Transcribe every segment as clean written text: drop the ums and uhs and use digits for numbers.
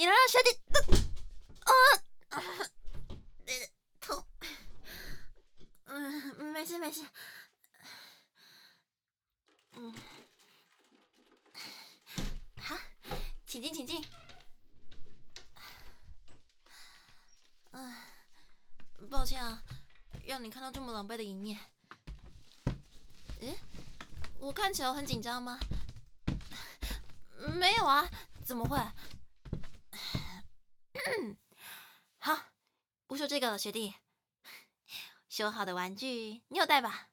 你能让学弟痛？没事没事。好，请进请进。抱歉啊，让你看到这么狼狈的一面。我看起来很紧张吗？没有啊，怎么会？好，不说这个了，学弟。修好的玩具你有带吧？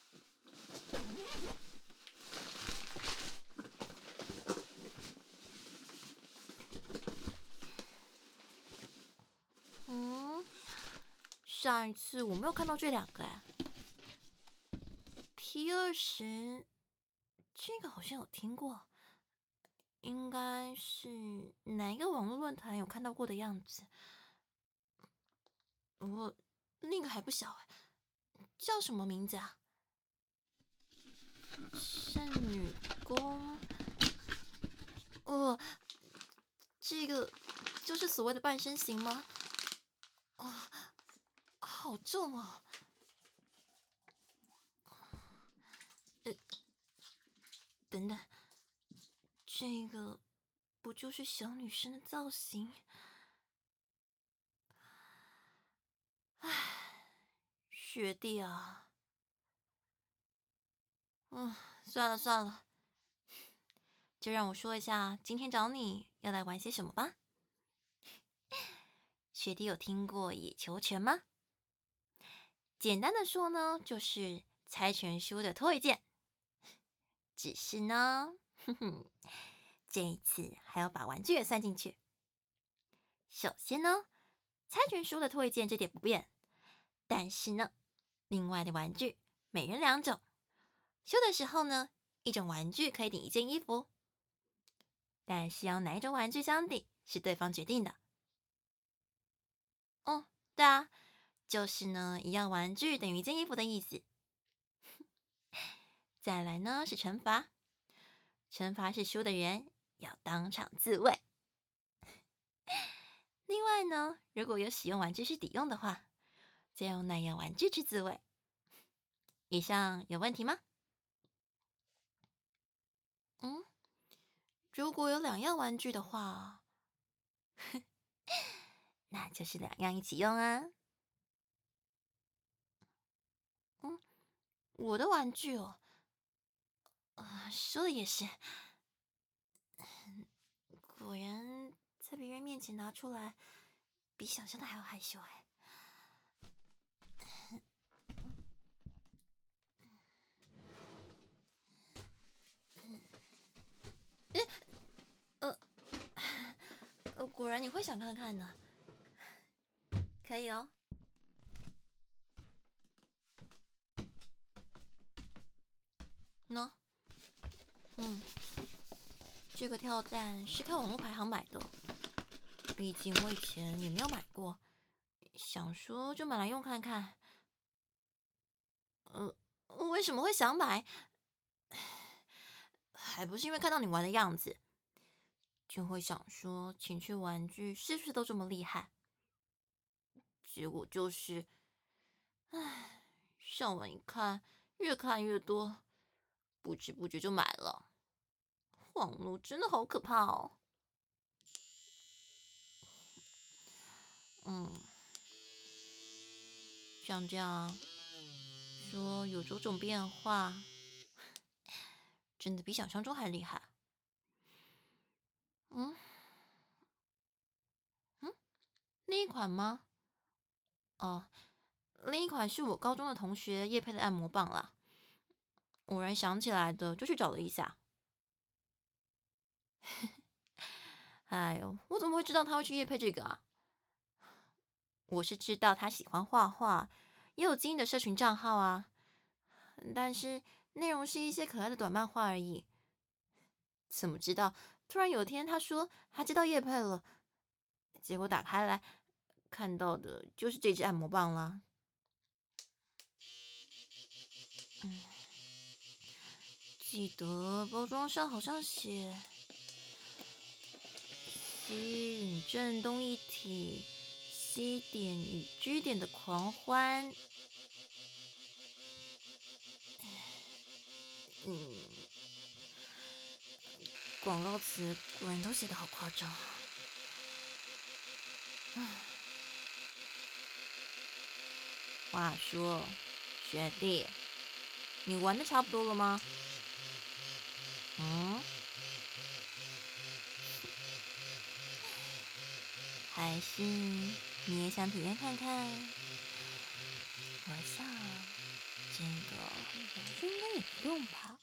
上一次我没有看到这两个哎。T20，这个好像有听过，应该是哪一个网络论坛有看到过的样子。不过那个还不小哎，叫什么名字啊？圣女宫。这个就是所谓的半身形吗？好重哦。等等，这个不就是小女生的造型？唉，学弟啊。算了算了，就让我说一下今天找你要来玩些什么吧。学弟有听过野球拳吗？简单的说呢，就是猜拳书的推荐。只是呢，这一次还要把玩具也算进去。首先呢，猜拳书的推荐这点不变，但是呢，另外的玩具每人2种。修的时候呢，一种玩具可以顶1件衣服，但是要哪一种玩具相抵是对方决定的。对啊，就是呢，一样玩具等于1件衣服的意思。再来呢是惩罚，惩罚是输的人要当场自卫。另外呢，如果有使用玩具是抵用的话，再用那样玩具去自卫。以上有问题吗？如果有2样玩具的话，那就是2样一起用啊。我的玩具哦，说的也是。果然在别人面前拿出来，比想象的还要害羞哎。果然你会想看看呢。可以哦。喏，这个跳蛋是看网络排行买的，毕竟我以前也没有买过，想说就买来用看看。为什么会想买？还不是因为看到你玩的样子，就会想说情趣玩具是不是都这么厉害？结果就是，上网一看，越看越多，不知不觉就买了。网络真的好可怕哦。像这样说有种种变化，真的比想象中还厉害。另一款吗？另一款是我高中的同学业配的按摩棒啦，偶然想起来的，就去找了一下。哎呦，我怎么会知道他会去业配这个啊？我是知道他喜欢画画，也有经营的社群账号啊，但是内容是一些可爱的短漫画而已。怎么知道？突然有天他说他接到业配了，结果打开来看到的就是这支按摩棒啦。记得包装上好像写吸引震动一体，C 点与 G 点的狂欢。广告词果然都写得好夸张。话说，学弟，你玩的差不多了吗？还是你也想体验看看？我想这个应该也不用吧。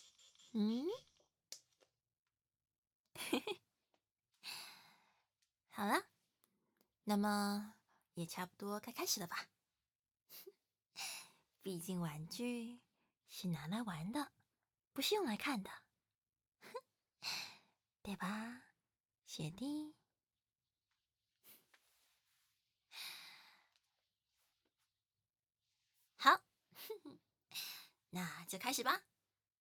好了，那么也差不多该开始了吧？毕竟玩具是拿来玩的，不是用来看的，对吧，学弟？好，那就开始吧。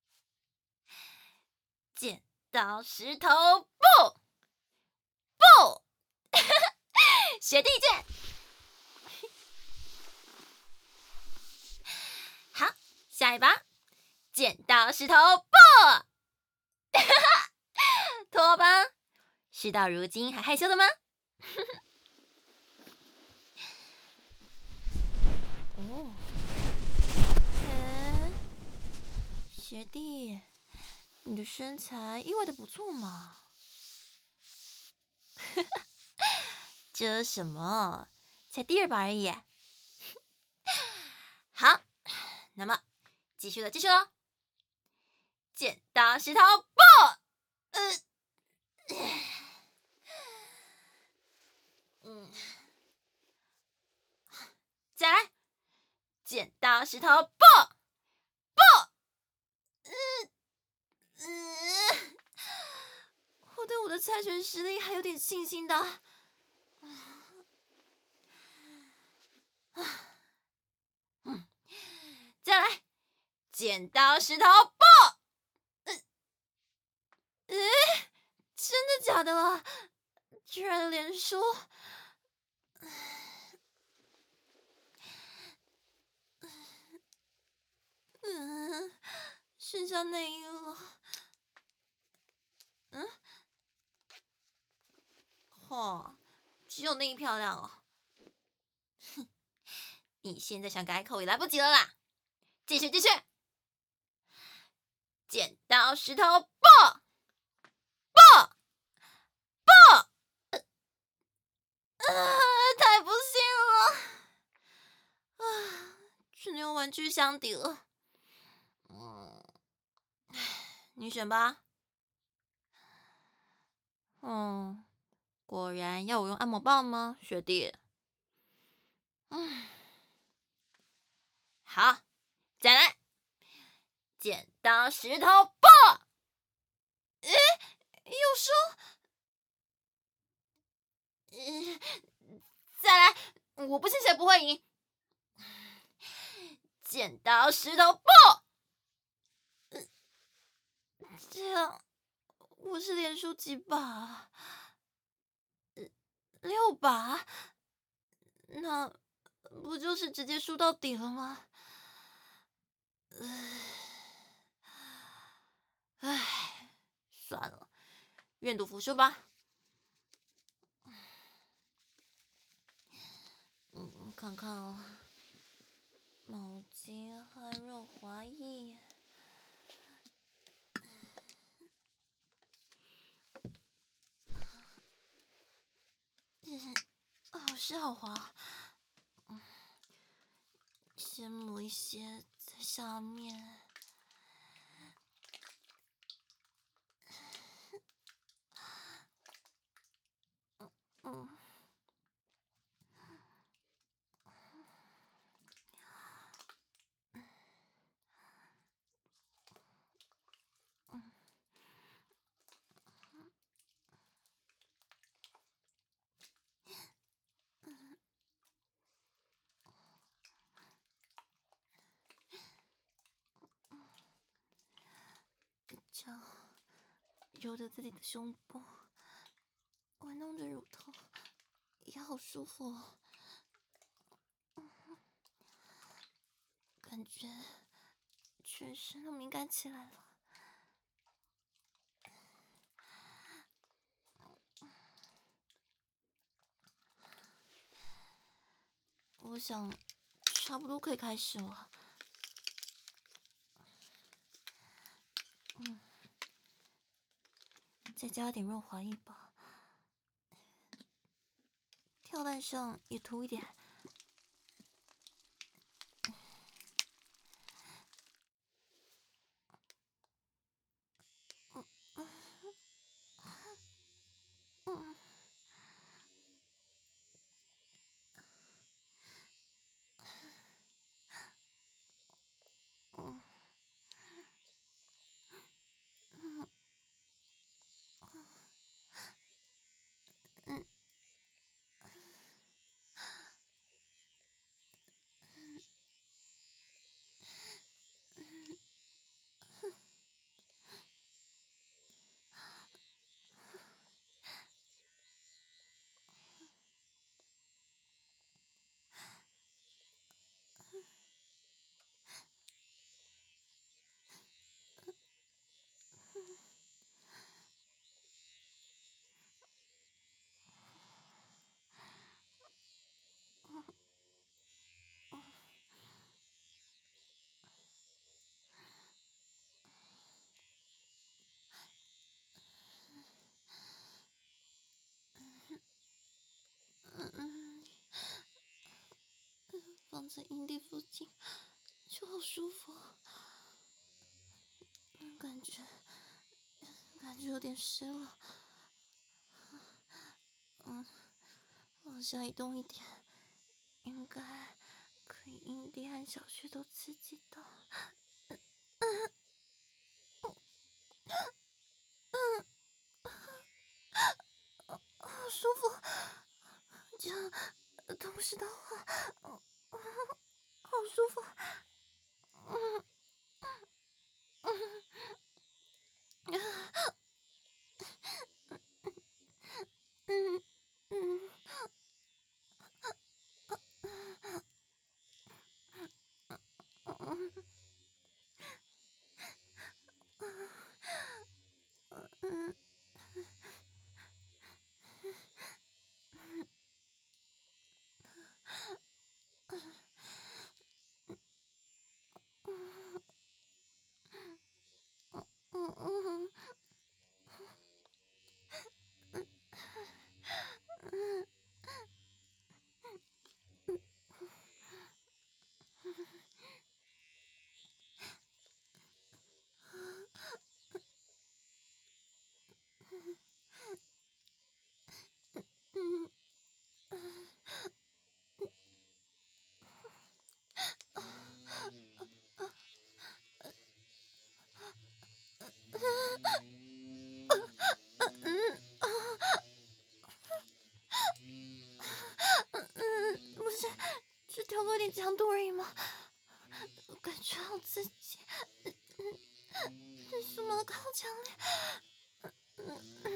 剪刀石头布，布，学弟见。好，下一把，剪刀石头布，拖吧。事到如今还害羞的吗？哦，学弟，你的身材意外的不错嘛。这什么？才第2把而已。好，那么继续了，剪刀石头布，再来，剪刀石头布，我对我的猜拳实力还有点信心的。再来，剪刀石头布，真的假的啦？居然连输！剩下内衣了。只有内衣漂亮哦。哼，你现在想改口也来不及了啦！继续，剪刀石头布，太不幸了，只能用玩具相抵了。你选吧。果然要我用按摩棒吗，学弟？好，再来，剪刀石头布。又输。再来，我不信谁不会赢。剪刀石头布。这样，我是连输几把？6把？那不就是直接输到底了吗？算了，愿赌服输吧。看看哦，毛巾和润滑液。是好滑。先抹一些在下面。这样揉着自己的胸部，温的乳头也好舒服哦，感觉全身都敏感起来了。我想差不多可以开始了。再加点润滑液吧，跳蛋上也涂一点。放在阴蒂附近就好舒服，感觉有点湿了。往下移动一点，应该可以阴蒂和小穴都刺激到。好舒服，这样同时的话，好舒服。嗯嗯嗯嗯嗯嗯嗯不是，只调高点强度而已嘛，感觉好刺激，什么好强烈。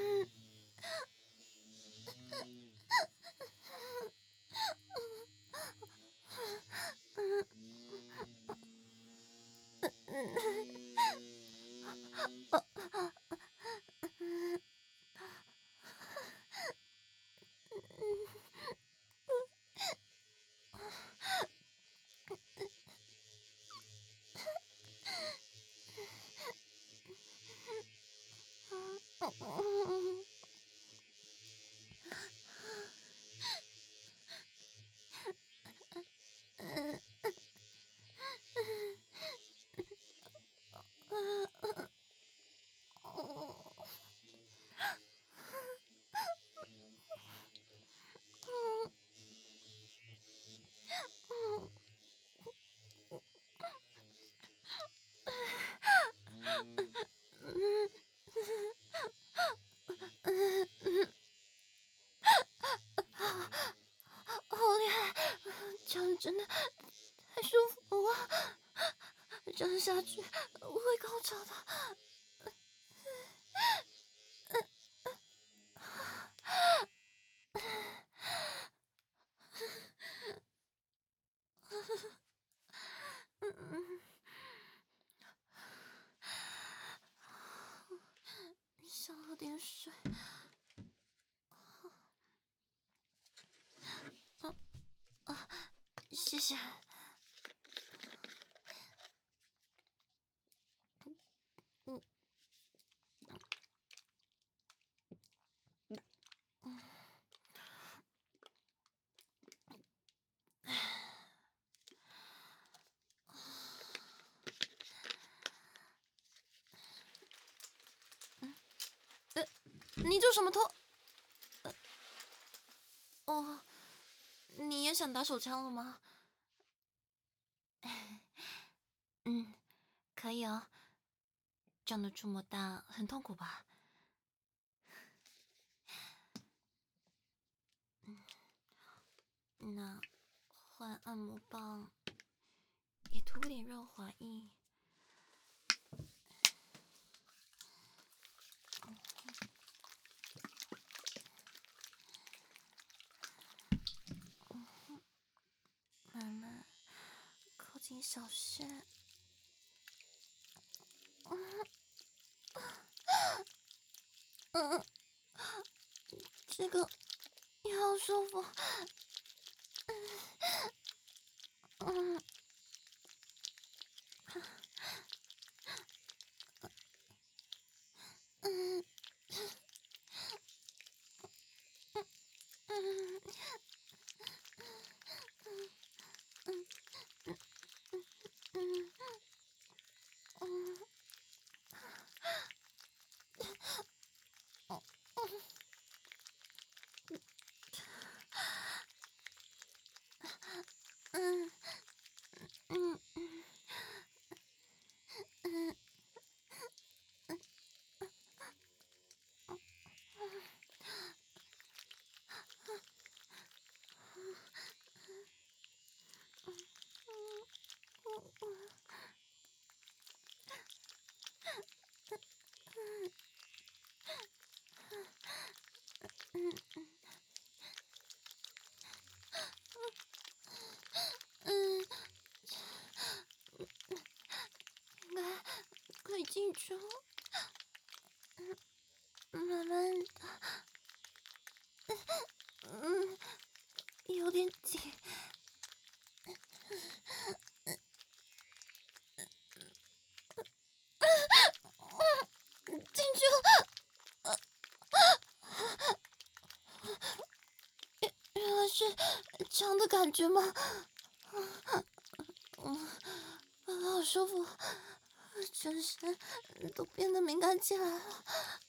好厉害，这样真的太舒服了，这样下去我会高潮的。 下。嗯你做什么偷？哦，你也想打手枪了吗？嗯，可以哦。长得这么大，很痛苦吧？那换按摩棒，也涂点润滑液。慢慢靠近小穴。这个也好舒服。可以进去了。慢慢的，有点紧。进去了。原来是这样的感觉吗？好舒服，全身都变得敏感起来了。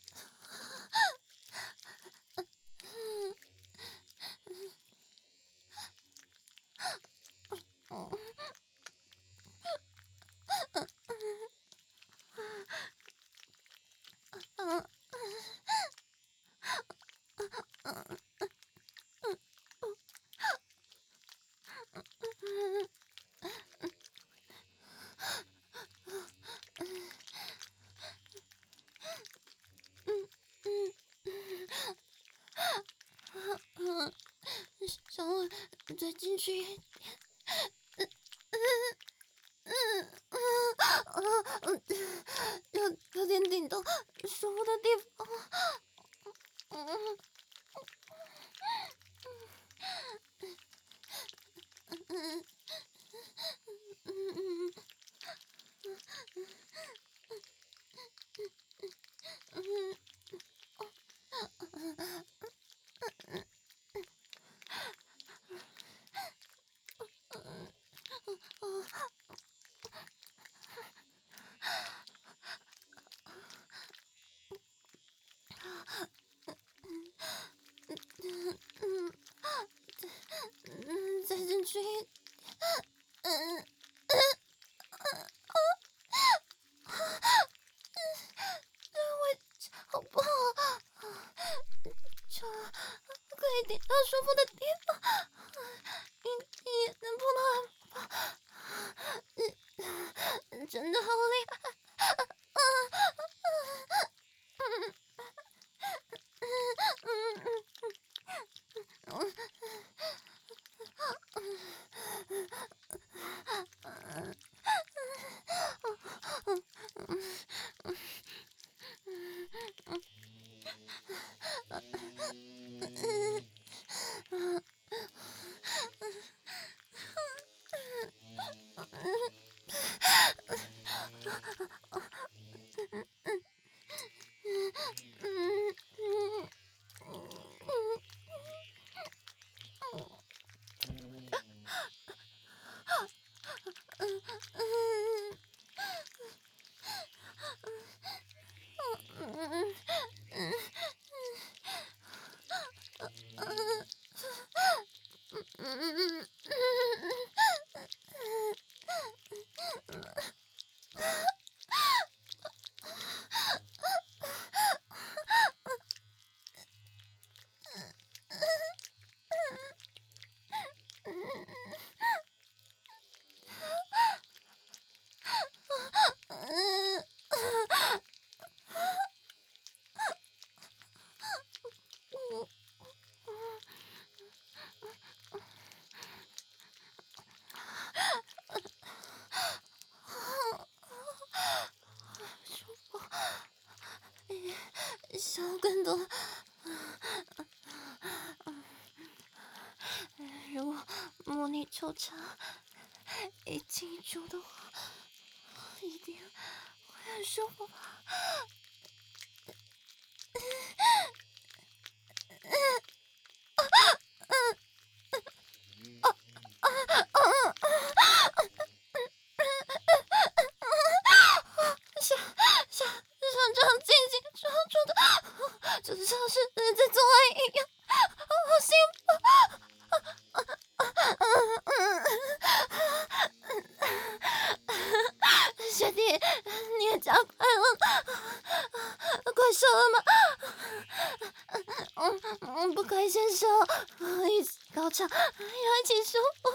稍微再进去一点。有点顶到舒服的地方。再进去一点。好不好？就可以顶到舒服的地方，也能碰到很棒，真的好厉害。 如果模拟抽查一进一出的话，一定会很舒服吧？像这样进进出出的，就像是在做爱一样，好幸福！学弟，你也加快了，快射了吗？不可以先射，一起高潮，要一起舒服。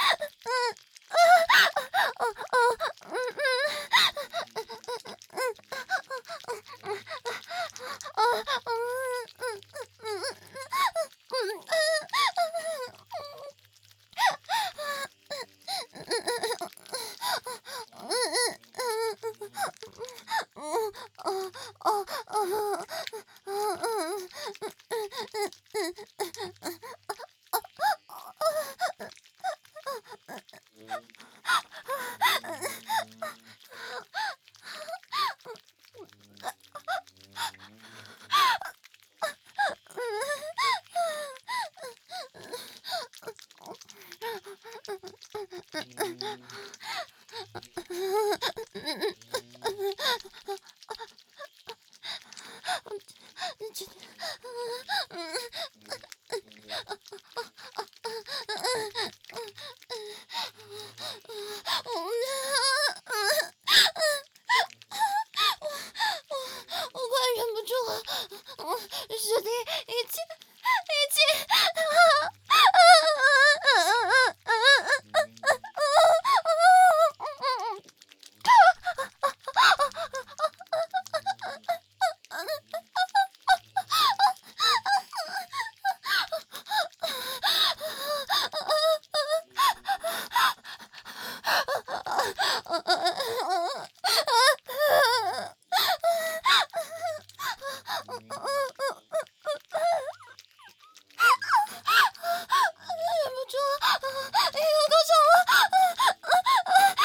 我快忍不住了，师弟，一起，一起！忍不住了，要高潮了！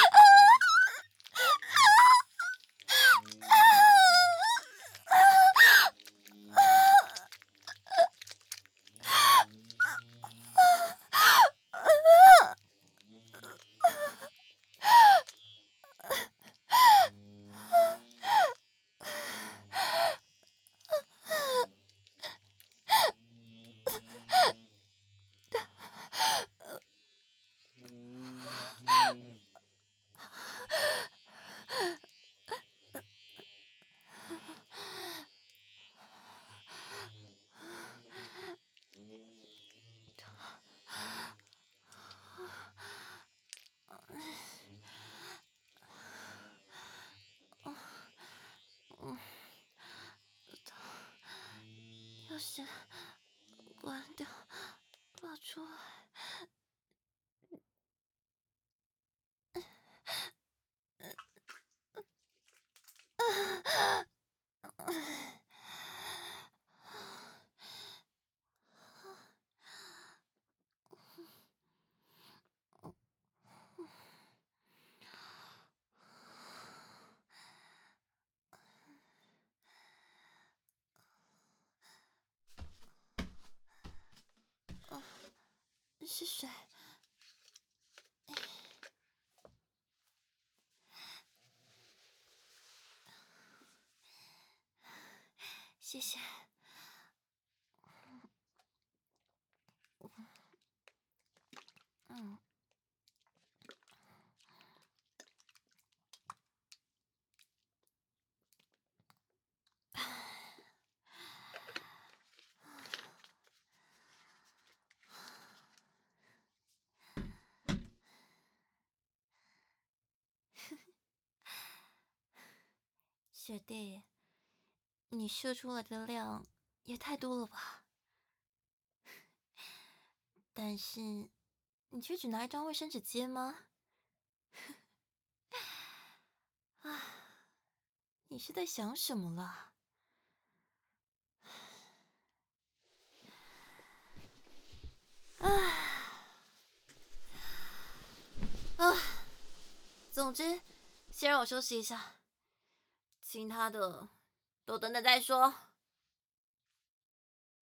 要先关掉，拔出来。是谁？谢谢。学弟，你射出来的量也太多了吧？但是你却只拿一张卫生纸接吗？啊，你是在想什么啦？啊， 总之，先让我休息一下，其他的都等等再说。